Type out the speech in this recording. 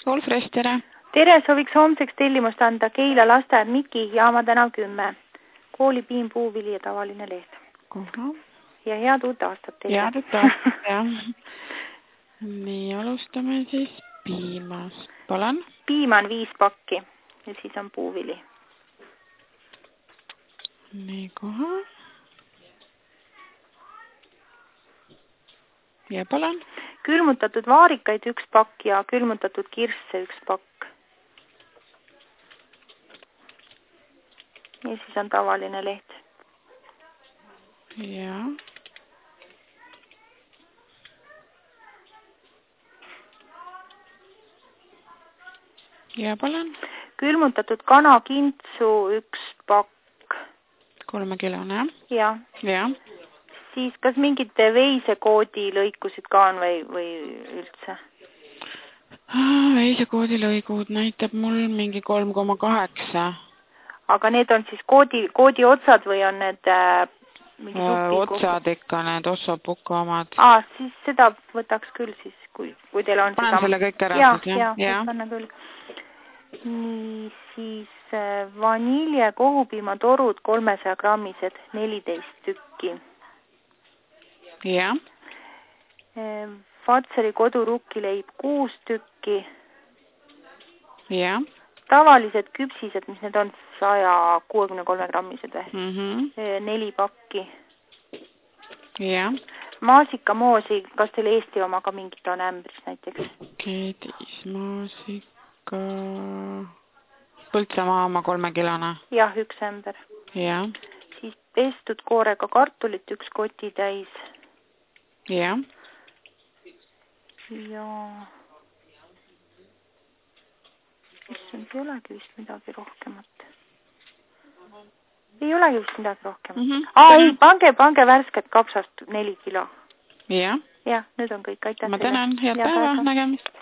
Ulfres, tere! Tere, sooviks homseks tellimust anda Keila lasteaed Miki, Jaama tänav 10. Koolipiim, puuvili ja tavaline leht. Ja head uut aastat teile. Head uut aastat, jah. Nii, alustame siis piimast. Palun? Piima on 5 pakki ja siis on puuvili. Nii, kohe. Ja palun? Külmutatud vaarikaid 1 pakk ja külmutatud kirsse 1 pakk. Ja siis on tavaline leht. Ja. Ja palun? Külmutatud kanakintsu 1 pakk. 3 kilone, jah? Ja. Siis kas mingid veisekoodi lõikusid ka on või üldse? Veisekoodi lõigud näitab mul mingi 3,8. Aga need on siis koodi otsad või on need mingi otsad ikka, need ossopuka omad. Siis seda võtaks küll siis, kui teil on panen selle kõik ära siis, jah? Jah, panna küll. Nii, siis vanilje kohupiimatorud 300 grammised, 14 tükki. Jah. Fatseri kodurukkileib 6 tükki. Jah. Tavalised küpsised, mis need on 163 grammised või? 4 pakki. Jah. Maasikamoosi, kas teil Eesti oma ka mingit on ämbris näiteks? Keedis, maasika... Põltsamaa oma 3 kilone. Jah, 1 ämber. Jah. Siis pestud koorega kartulit 1 koti täis. Jah. Ja... Issand, ei olegi vist midagi rohkemat. Ei olegi vist midagi rohkemat. Ei, pange värsket kapsast 4 kilo. Jah. Jah, nüüd on kõik, aitäh. Ma tänan, head päeva, nägemist.